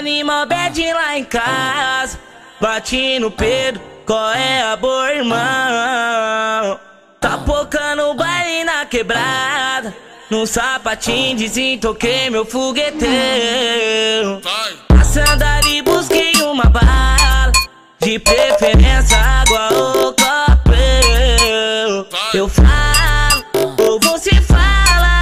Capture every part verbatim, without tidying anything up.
Animal bad lá em casa, bati no Pedro, qual é a boa, irmão? Tá pocando baile na quebrada, num sapatinho desentoquei meu fogueteiro. Passando e busquei uma bala, de preferência água ou copo. Eu falo, ou você fala,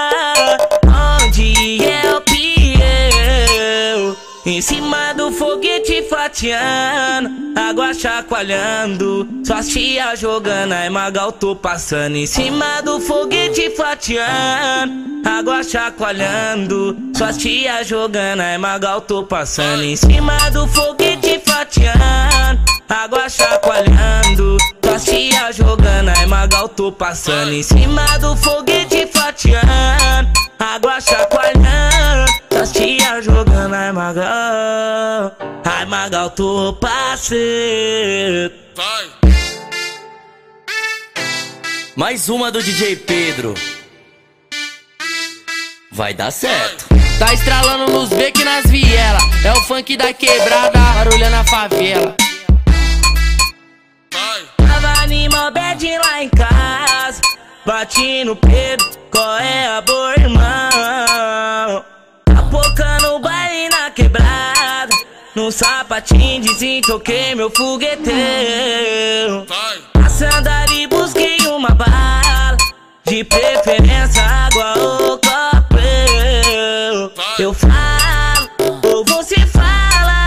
onde é o Pieu? Em cima do foguete fatiando, água chacoalhando, suas tia jogando, aí Magal tô passando. Em cima do foguete fatiando, água chacoalhando, suas tia jogando, aí Magal tô passando. Em cima do foguete fatiando, água chacoalhando, suas tia jogando, aí Magal tô passando. Em cima do foguete fatiando, água chacoalhando, suas tia jogando, ai Magal, ai Magal tô passando. Mais uma do D J Pedro. Vai dar certo. Tá estralando nos becos e nas viela, é o funk da quebrada, barulhando a favela. Tava animal bad lá em casa, bati no Pedro, qual é a boa, irmão? Tá pocando baile na quebrada, num sapatinho desentoquei meu fogueteiro. Passando e busquei uma bala, de preferência água ou copo. Eu falo, ou você fala,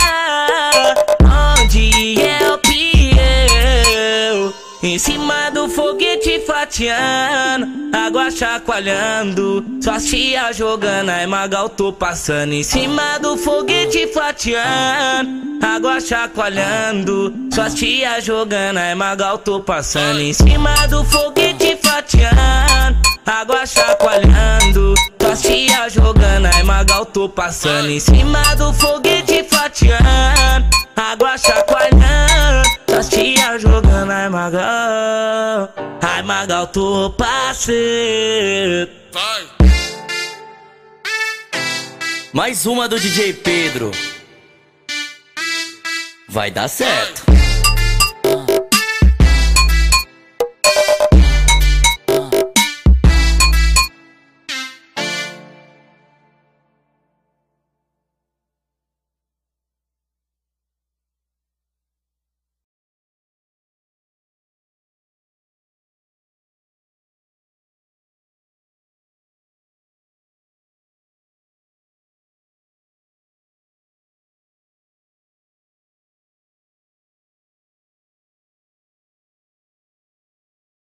onde é o Pieu? Em cima do foguete fatiando, água chacoalhando, suas tia jogando, aí Magal tô passando. Em cima do foguete fatiando, água chacoalhando, suas tia jogando, aí Magal tô passando. Em cima do foguete fatiando, água chacoalhando, suas tia jogando, aí Magal tô passando. Em cima do foguete fatiando, água chacoalhando, suas tia jogando, ai Magal, ai Magal tô passando. Mais uma do D J Pedro. Vai dar certo.